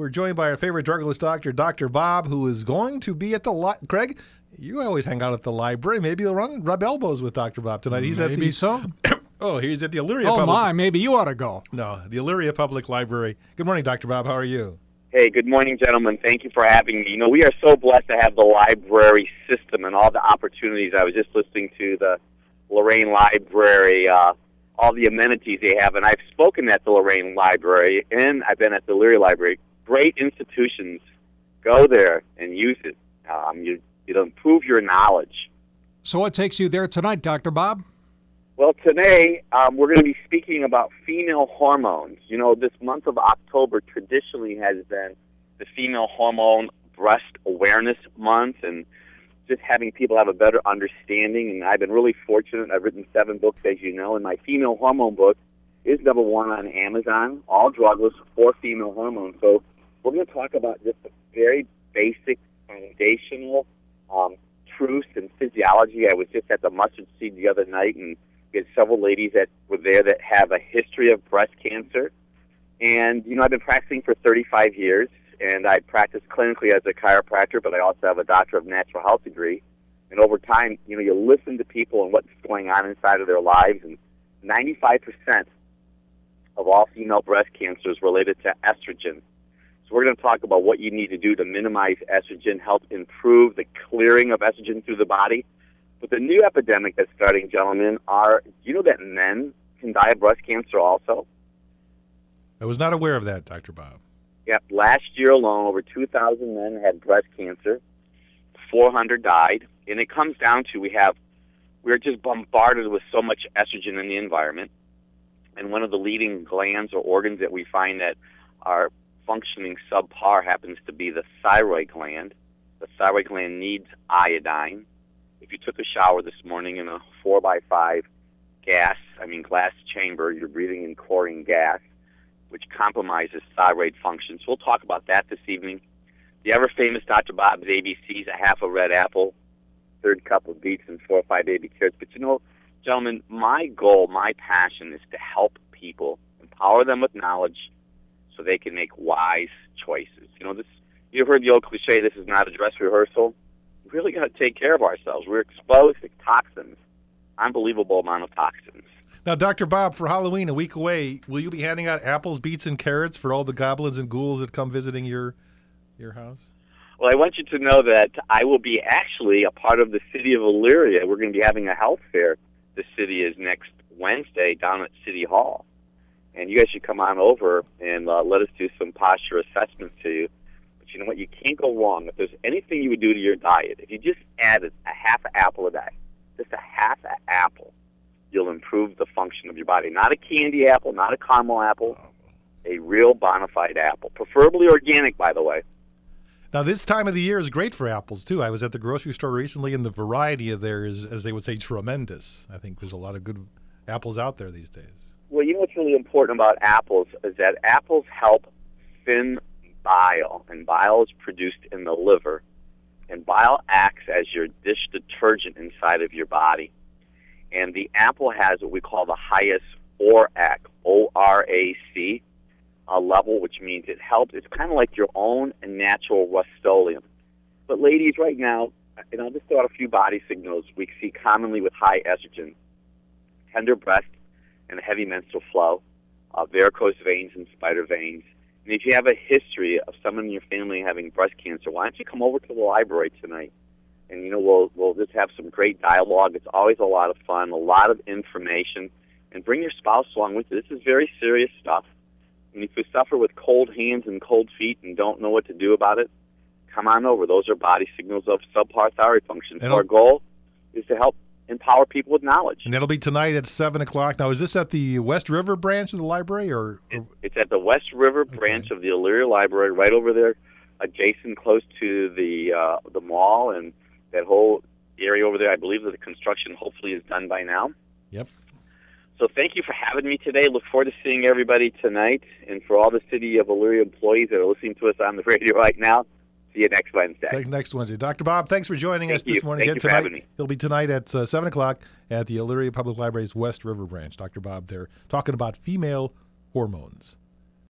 We're joined by our favorite drugless doctor, Dr. Bob, who is going to be at the Craig, you always hang out at the library. Maybe you'll rub elbows with Dr. Bob tonight. He's Maybe at the so. He's at the Elyria Oh, Public. my, maybe you ought to go. No, the Elyria Public Library. Good morning, Dr. Bob. How are you? Hey, good morning, gentlemen. Thank you for having me. You know, we are so blessed to have the library system and all the opportunities. I was just listening to the Lorain Library, all the amenities they have, and I've spoken at the Lorain Library, and I've been at the Elyria Library. Great institutions. Go there and use it. It'll improve your knowledge. So what takes you there tonight, Dr. Bob? Well, today we're going to be speaking about female hormones. You know, this month of October traditionally has been the Female Hormone Breast Awareness Month, and just having people have a better understanding. And I've been really fortunate. I've written 7 books, as you know, and my female hormone book is #1 on Amazon, all drugless for female hormones. So we're going to talk about just the very basic, foundational truths and physiology. I was just at the Mustard Seed the other night, and we had several ladies that were there that have a history of breast cancer. And, you know, I've been practicing for 35 years, and I practice clinically as a chiropractor, but I also have a Doctor of Natural Health degree. And over time, you know, you listen to people and what's going on inside of their lives, and 95% of all female breast cancer is related to estrogen. So we're going to talk about what you need to do to minimize estrogen, help improve the clearing of estrogen through the body. But the new epidemic that's starting, gentlemen, do you know that men can die of breast cancer also? I was not aware of that, Dr. Bob. Yep. Last year alone, over 2,000 men had breast cancer. 400 died. And it comes down to we're just bombarded with so much estrogen in the environment. And one of the leading glands or organs that we find that are functioning subpar happens to be the thyroid gland. The thyroid gland needs iodine. If you took a shower this morning in a 4x5 glass chamber, you're breathing in chlorine gas, which compromises thyroid function. So we'll talk about that this evening. The ever-famous Dr. Bob's ABCs, a half a red apple, 3rd cup of beets, and 4 or 5 baby carrots. But, you know, gentlemen, my goal, my passion is to help people, empower them with knowledge so they can make wise choices. You know, you've heard the old cliche, this is not a dress rehearsal. We really got to take care of ourselves. We're exposed to toxins, unbelievable amount of toxins. Now, Dr. Bob, for Halloween, a week away, will you be handing out apples, beets, and carrots for all the goblins and ghouls that come visiting your house? Well, I want you to know that I will be actually a part of the city of Elyria. We're going to be having a health fair. The city is next Wednesday down at City Hall. And you guys should come on over and let us do some posture assessments to you. But you know what? You can't go wrong. If there's anything you would do to your diet, if you just added a half an apple a day, just a half an apple, you'll improve the function of your body. Not a candy apple, not a caramel apple, a real bona fide apple. Preferably organic, by the way. Now, this time of the year is great for apples, too. I was at the grocery store recently, and the variety of there is, as they would say, tremendous. I think there's a lot of good apples out there these days. Well, you know what's really important about apples is that apples help thin bile, and bile is produced in the liver, and bile acts as your dish detergent inside of your body. And the apple has what we call the highest ORAC, O-R-A-C, level, which means it helps. It's kind of like your own natural Rust-Oleum. But ladies, right now, and I'll just throw out a few body signals we see commonly with high estrogen: tender breast and a heavy menstrual flow, varicose veins and spider veins. And if you have a history of someone in your family having breast cancer, why don't you come over to the library tonight? And, you know, we'll just have some great dialogue. It's always a lot of fun, a lot of information. And bring your spouse along with you. This is very serious stuff. And if you suffer with cold hands and cold feet and don't know what to do about it, come on over. Those are body signals of subpar thyroid function. So our goal is to help empower people with knowledge. And that'll be tonight at 7 o'clock. Now, is this at the West River branch of the library? It's at the West River branch of the Elyria Library, right over there, adjacent, close to the mall and that whole area over there. I believe that the construction hopefully is done by now. Yep. So thank you for having me today. Look forward to seeing everybody tonight. And for all the City of Elyria employees that are listening to us on the radio right now, see you next Wednesday. Next Wednesday. Dr. Bob, thanks for joining us this morning. Thank you for having me. He'll be tonight at 7 o'clock at the Elyria Public Library's West River branch. Dr. Bob there talking about female hormones.